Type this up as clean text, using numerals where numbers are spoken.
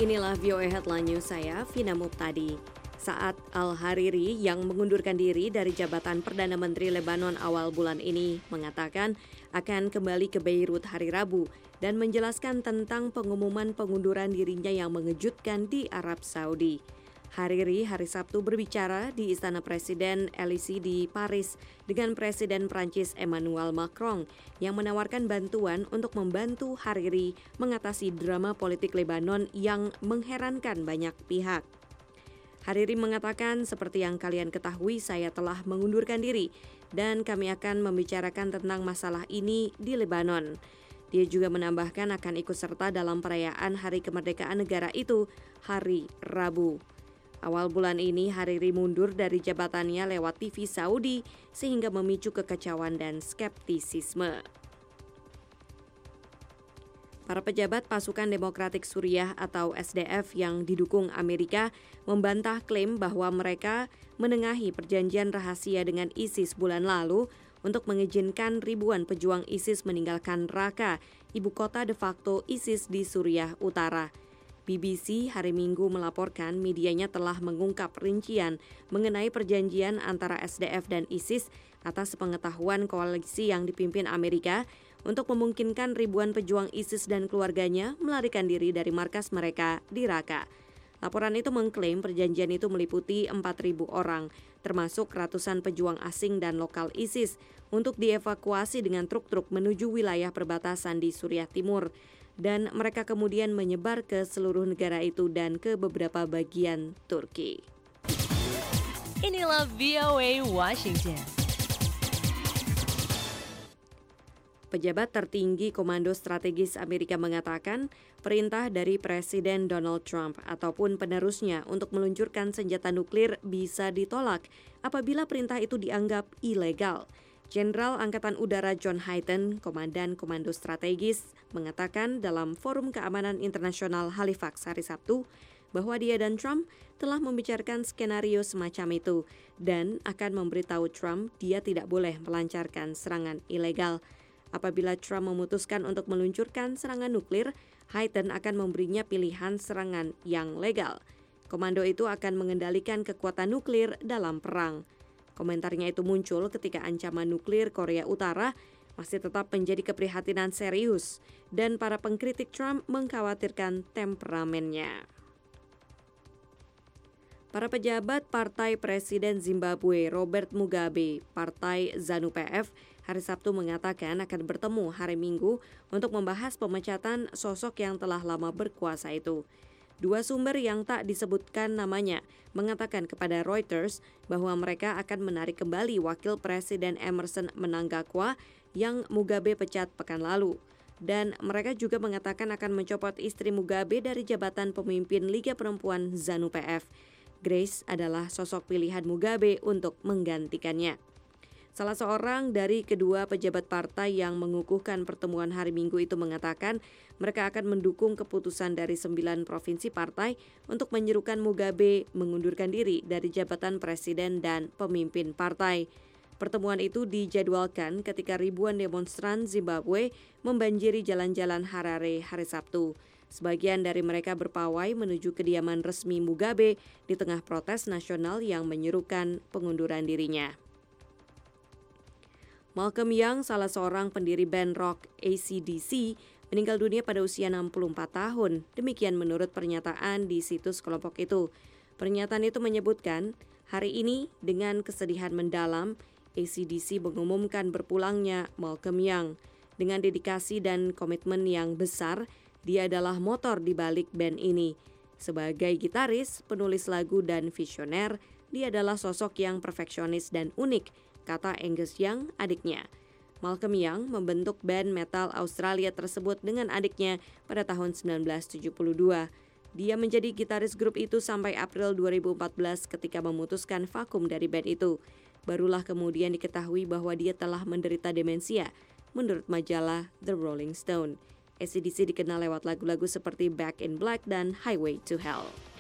Inilah VOA Headline News saya, Vina Muptadi. Saat Al-Hariri yang mengundurkan diri dari jabatan Perdana Menteri Lebanon awal bulan ini mengatakan akan kembali ke Beirut hari Rabu dan menjelaskan tentang pengumuman pengunduran dirinya yang mengejutkan di Arab Saudi. Hariri hari Sabtu berbicara di Istana Presiden Élysée di Paris dengan Presiden Prancis Emmanuel Macron yang menawarkan bantuan untuk membantu Hariri mengatasi drama politik Lebanon yang mengherankan banyak pihak. Hariri mengatakan, seperti yang kalian ketahui, saya telah mengundurkan diri dan kami akan membicarakan tentang masalah ini di Lebanon. Dia juga menambahkan akan ikut serta dalam perayaan Hari Kemerdekaan Negara itu hari Rabu. Awal bulan ini Hariri mundur dari jabatannya lewat TV Saudi sehingga memicu kekacauan dan skeptisisme. Para pejabat pasukan Demokratik Suriah atau SDF yang didukung Amerika membantah klaim bahwa mereka menengahi perjanjian rahasia dengan ISIS bulan lalu untuk mengizinkan ribuan pejuang ISIS meninggalkan Raqqa, ibu kota de facto ISIS di Suriah Utara. BBC hari Minggu melaporkan medianya telah mengungkap rincian mengenai perjanjian antara SDF dan ISIS atas pengetahuan koalisi yang dipimpin Amerika untuk memungkinkan ribuan pejuang ISIS dan keluarganya melarikan diri dari markas mereka di Raqqa. Laporan itu mengklaim perjanjian itu meliputi 4.000 orang, termasuk ratusan pejuang asing dan lokal ISIS, untuk dievakuasi dengan truk-truk menuju wilayah perbatasan di Suriah Timur. Dan mereka kemudian menyebar ke seluruh negara itu dan ke beberapa bagian Turki. Inilah VOA Washington. Pejabat tertinggi Komando Strategis Amerika mengatakan perintah dari Presiden Donald Trump ataupun penerusnya untuk meluncurkan senjata nuklir bisa ditolak apabila perintah itu dianggap ilegal. Jenderal Angkatan Udara John Hyten, Komandan Komando Strategis, mengatakan dalam Forum Keamanan Internasional Halifax hari Sabtu bahwa dia dan Trump telah membicarakan skenario semacam itu dan akan memberitahu Trump dia tidak boleh melancarkan serangan ilegal. Apabila Trump memutuskan untuk meluncurkan serangan nuklir, Hyten akan memberinya pilihan serangan yang legal. Komando itu akan mengendalikan kekuatan nuklir dalam perang. Komentarnya itu muncul ketika ancaman nuklir Korea Utara masih tetap menjadi keprihatinan serius dan para pengkritik Trump mengkhawatirkan temperamennya. Para pejabat Partai Presiden Zimbabwe Robert Mugabe, Partai ZANU-PF, hari Sabtu mengatakan akan bertemu hari Minggu untuk membahas pemecatan sosok yang telah lama berkuasa itu. Dua sumber yang tak disebutkan namanya mengatakan kepada Reuters bahwa mereka akan menarik kembali Wakil Presiden Emmerson Mnangagwa yang Mugabe pecat pekan lalu. Dan mereka juga mengatakan akan mencopot istri Mugabe dari jabatan pemimpin Liga Perempuan ZANU-PF. Grace adalah sosok pilihan Mugabe untuk menggantikannya. Salah seorang dari kedua pejabat partai yang mengukuhkan pertemuan hari Minggu itu mengatakan mereka akan mendukung keputusan dari 9 provinsi partai untuk menyerukan Mugabe mengundurkan diri dari jabatan presiden dan pemimpin partai. Pertemuan itu dijadwalkan ketika ribuan demonstran Zimbabwe membanjiri jalan-jalan Harare hari Sabtu. Sebagian dari mereka berpawai menuju kediaman resmi Mugabe di tengah protes nasional yang menyerukan pengunduran dirinya. Malcolm Young, salah seorang pendiri band rock AC/DC, meninggal dunia pada usia 64 tahun. Demikian menurut pernyataan di situs kelompok itu. Pernyataan itu menyebutkan, hari ini dengan kesedihan mendalam, AC/DC mengumumkan berpulangnya Malcolm Young. Dengan dedikasi dan komitmen yang besar, dia adalah motor di balik band ini. Sebagai gitaris, penulis lagu dan visioner, dia adalah sosok yang perfeksionis dan unik, kata Angus Young, adiknya. Malcolm Young membentuk band metal Australia tersebut dengan adiknya pada tahun 1972. Dia menjadi gitaris grup itu sampai April 2014 ketika memutuskan vakum dari band itu. Barulah kemudian diketahui bahwa dia telah menderita demensia, menurut majalah The Rolling Stone. AC/DC dikenal lewat lagu-lagu seperti Back in Black dan Highway to Hell.